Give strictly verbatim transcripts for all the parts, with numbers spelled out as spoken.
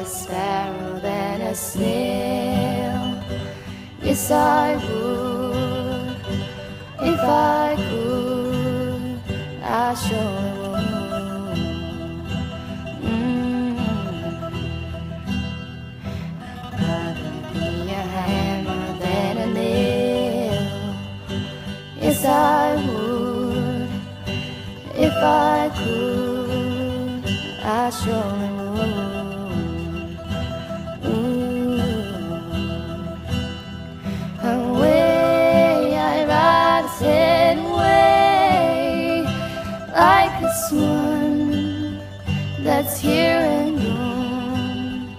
sparrow than a snail. Yes, I would. If I could, I surely would. mm. I'd rather be a hammer than a nail. Yes, I would. If I could, I surely would. Ooh. Away, I'd rather sit away like a swan that's here and gone.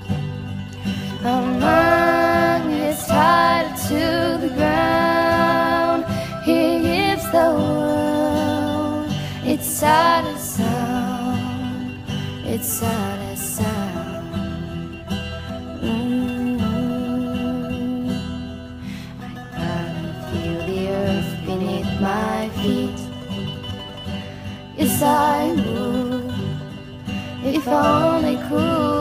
Among is tied to the ground. He gives the world its saddest sound, its saddest sound. mm. I'd rather feel the earth beneath my feet. Yes, I would, if I only could.